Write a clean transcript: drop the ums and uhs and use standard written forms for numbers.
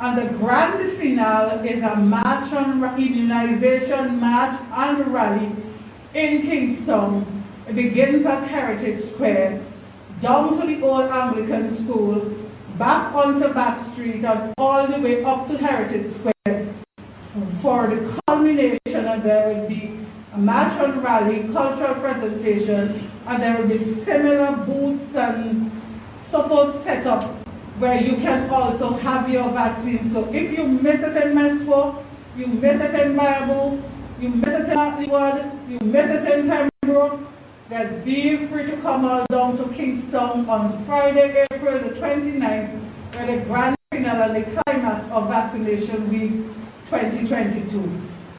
And the grand finale is a march on immunization march and rally in Kingston. It begins at Heritage Square, down to the old Anglican school, back onto Back Street, and all the way up to Heritage Square for the culmination. And there will be a march and rally, cultural presentation, and there will be similar booths and support set up where you can also have your vaccine. So if you miss it in Mesfo, you miss it in Bible, you miss it in Atlewood, you miss it in Pembroke, then be free to come all down to Kingston on Friday, April the 29th, where the grand finale and the climax of Vaccination Week 2022.